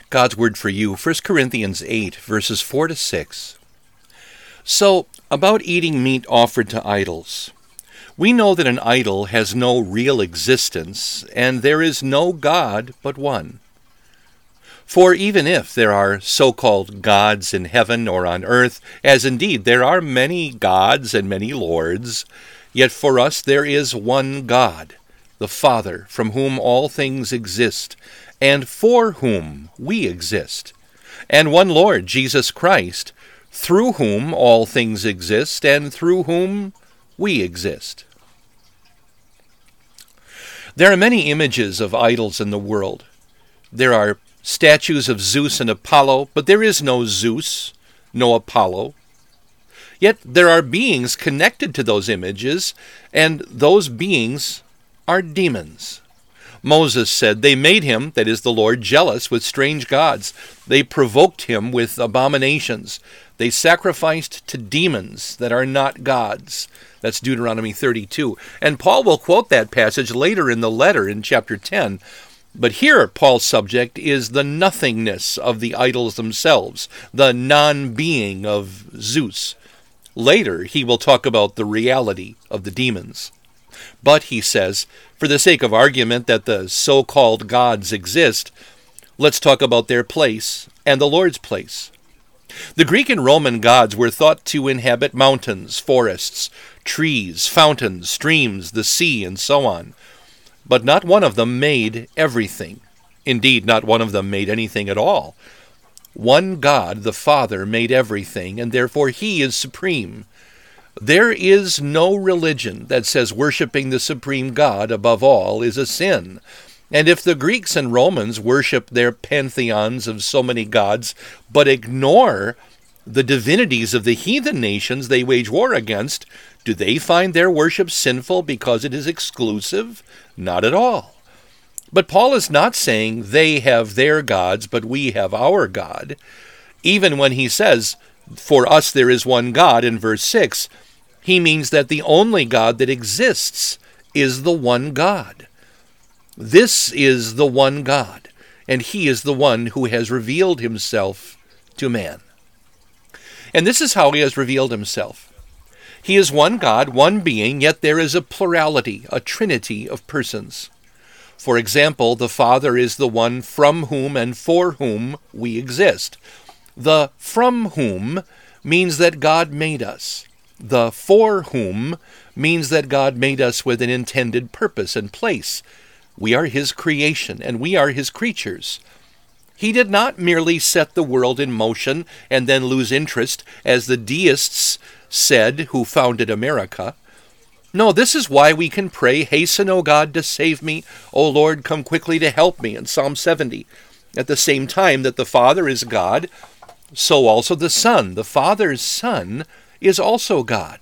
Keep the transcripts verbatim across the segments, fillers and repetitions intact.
God's Word for you, First Corinthians eight, verses four to six. So, about eating meat offered to idols. We know that an idol has no real existence, and there is no God but one. For even if there are so-called gods in heaven or on earth, as indeed there are many gods and many lords, yet for us there is one God, the Father, from whom all things exist, and for whom we exist, and one Lord, Jesus Christ, through whom all things exist, and through whom we exist. There are many images of idols in the world. There are statues of Zeus and Apollo, but there is no Zeus, no Apollo. Yet there are beings connected to those images, and those beings are demons. Moses said, they made him, that is the Lord, jealous with strange gods. They provoked him with abominations. They sacrificed to demons that are not gods. That's Deuteronomy thirty-two. And Paul will quote that passage later in the letter in chapter ten. But here Paul's subject is the nothingness of the idols themselves, the non-being of Zeus. Later he will talk about the reality of the demons. But, he says, for the sake of argument that the so-called gods exist, let's talk about their place and the Lord's place. The Greek and Roman gods were thought to inhabit mountains, forests, trees, fountains, streams, the sea, and so on. But not one of them made everything. Indeed, not one of them made anything at all. One God, the Father, made everything, and therefore he is supreme. There is no religion that says worshiping the supreme God above all is a sin. And if the Greeks and Romans worship their pantheons of so many gods, but ignore the divinities of the heathen nations they wage war against, do they find their worship sinful because it is exclusive? Not at all. But Paul is not saying they have their gods, but we have our God. Even when he says, for us there is one God, in verse six, he means that the only God that exists is the one God. This is the one God, and he is the one who has revealed himself to man. And this is how he has revealed himself. He is one God, one being, yet there is a plurality, a trinity of persons. For example, the Father is the one from whom and for whom we exist. The from whom means that God made us. The for whom means that God made us with an intended purpose and place. We are his creation, and we are his creatures. He did not merely set the world in motion and then lose interest, as the deists said who founded America. No, this is why we can pray, hasten, O God, to save me. O Lord, come quickly to help me, in Psalm seventy. At the same time that the Father is God, so also the Son, the Father's Son, is also God.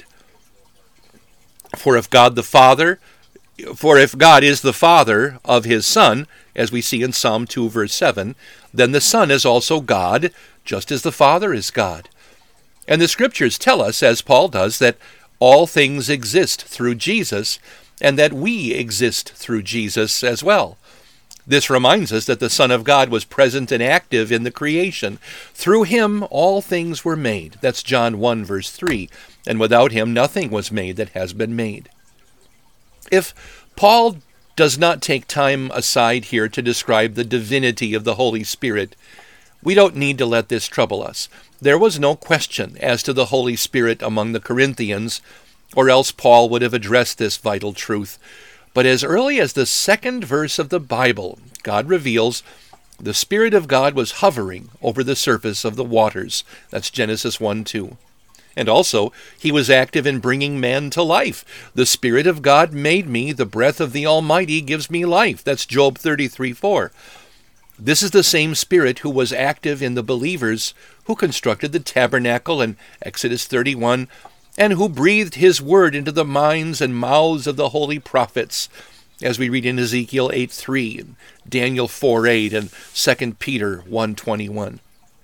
For if God the Father, for if God is the Father of his Son, as we see in Psalm two, verse seven, then the Son is also God, just as the Father is God. And the Scriptures tell us, as Paul does, that all things exist through Jesus, and that we exist through Jesus as well. This reminds us that the Son of God was present and active in the creation. Through him all things were made. That's John one, verse three. And without him nothing was made that has been made. If Paul does not take time aside here to describe the divinity of the Holy Spirit, we don't need to let this trouble us. There was no question as to the Holy Spirit among the Corinthians, or else Paul would have addressed this vital truth. But as early as the second verse of the Bible, God reveals the Spirit of God was hovering over the surface of the waters. That's Genesis one two. And also, he was active in bringing man to life. The Spirit of God made me, the breath of the Almighty gives me life. That's Job thirty-three four. This is the same Spirit who was active in the believers who constructed the tabernacle in Exodus thirty-one, and who breathed his word into the minds and mouths of the holy prophets, as we read in Ezekiel eight three, and Daniel four eight, and Second Peter one twenty-one.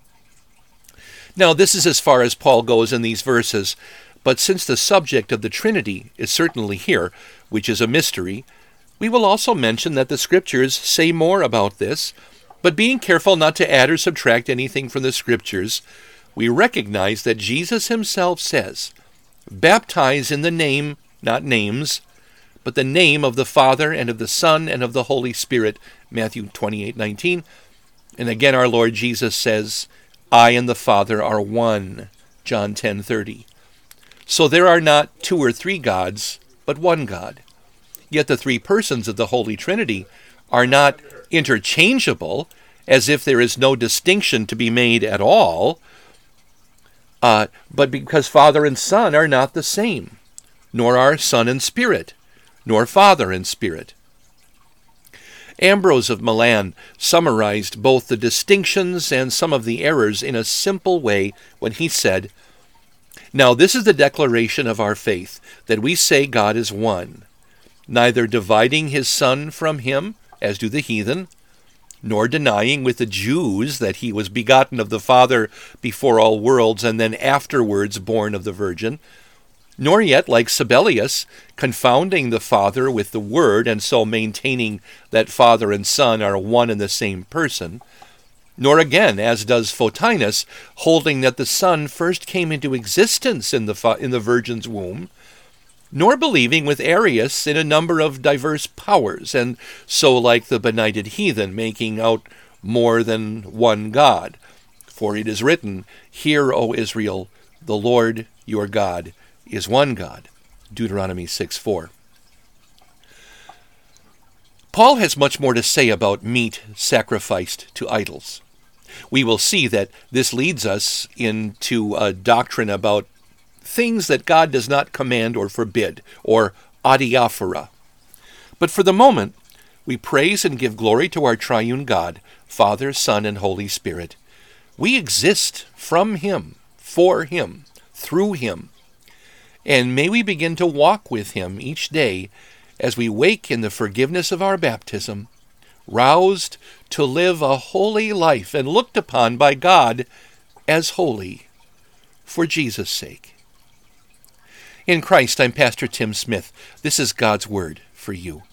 Now, this is as far as Paul goes in these verses, but since the subject of the Trinity is certainly here, which is a mystery, we will also mention that the Scriptures say more about this, But being careful not to add or subtract anything from the Scriptures, we recognize that Jesus himself says, "Baptize in the name," not names, but the name of the Father and of the Son and of the Holy Spirit, Matthew twenty-eight nineteen. And again our Lord Jesus says, "I and the Father are one," John ten thirty. So there are not two or three gods, but one God. Yet the three persons of the Holy Trinity are not interchangeable, as if there is no distinction to be made at all, uh, but because Father and Son are not the same, nor are Son and Spirit, nor Father and Spirit. Ambrose of Milan summarized both the distinctions and some of the errors in a simple way when he said, "Now this is the declaration of our faith, that we say God is one, neither dividing his Son from him, as do the heathen, nor denying with the Jews that he was begotten of the Father before all worlds and then afterwards born of the Virgin, nor yet, like Sabellius, confounding the Father with the Word and so maintaining that Father and Son are one and the same person, nor again, as does Photinus, holding that the Son first came into existence in the, fa- in the Virgin's womb, nor believing with Arius in a number of diverse powers, and so like the benighted heathen, making out more than one God. For it is written, 'Hear, O Israel, the Lord your God is one God.' Deuteronomy six four. Paul has much more to say about meat sacrificed to idols. We will see that this leads us into a doctrine about things that God does not command or forbid, or adiaphora. But for the moment, we praise and give glory to our triune God, Father, Son, and Holy Spirit. We exist from him, for him, through him. And may we begin to walk with him each day as we wake in the forgiveness of our baptism, roused to live a holy life and looked upon by God as holy, for Jesus' sake. In Christ, I'm Pastor Tim Smith. This is God's Word for you.